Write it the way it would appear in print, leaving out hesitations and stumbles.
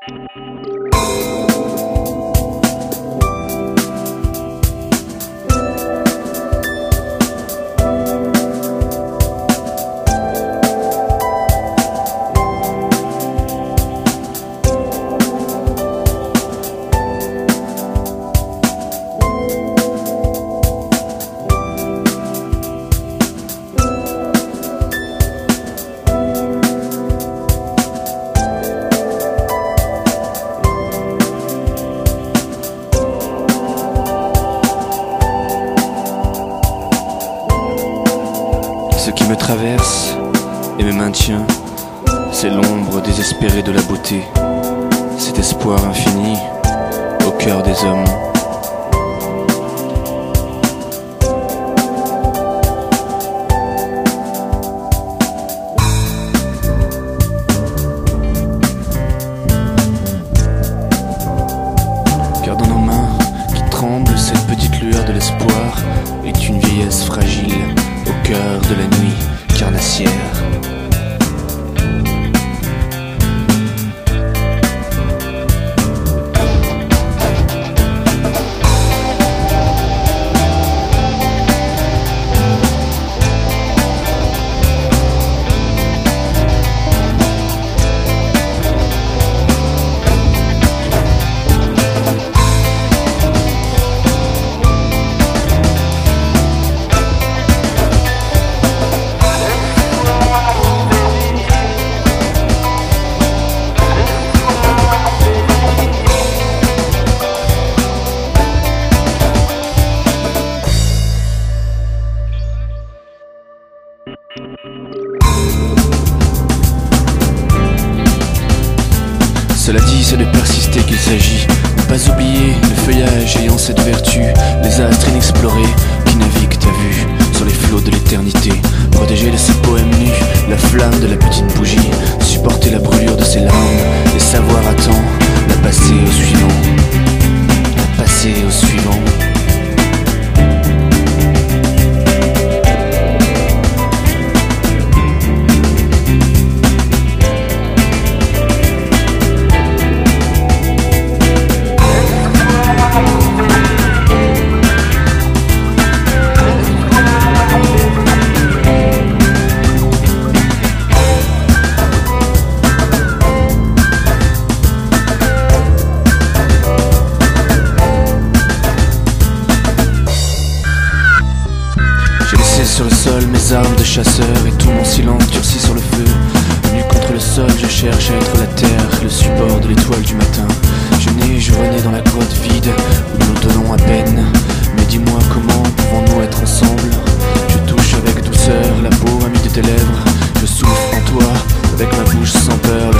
Ce qui me traverse et me maintient, c'est l'ombre désespérée de la beauté, cet espoir infini au cœur des hommes. Car dans nos mains qui tremblent, cette petite lueur de l'espoir est une vieillesse fragile au cœur de la nuit carnassière. Cela dit, c'est de persister qu'il s'agit. Ne pas oublier le feuillage ayant cette vertu, les astres inexplorés qui naviguent à vue sur les flots de l'éternité. Protéger de ses poèmes nus la flamme de la petite bougie, supporter la brûlure de ses larmes et savoir à temps la passer au suivant, la passer au suivant. Sur le sol, mes armes de chasseur et tout mon silence durci sur le feu. Nu contre le sol, je cherche à être la terre, le support de l'étoile du matin. Je nais, je renais dans la grotte vide où nous nous donnons à peine. Mais dis-moi, comment pouvons-nous être ensemble? Je touche avec douceur la peau amie de tes lèvres. Je souffle en toi avec ma bouche sans peur.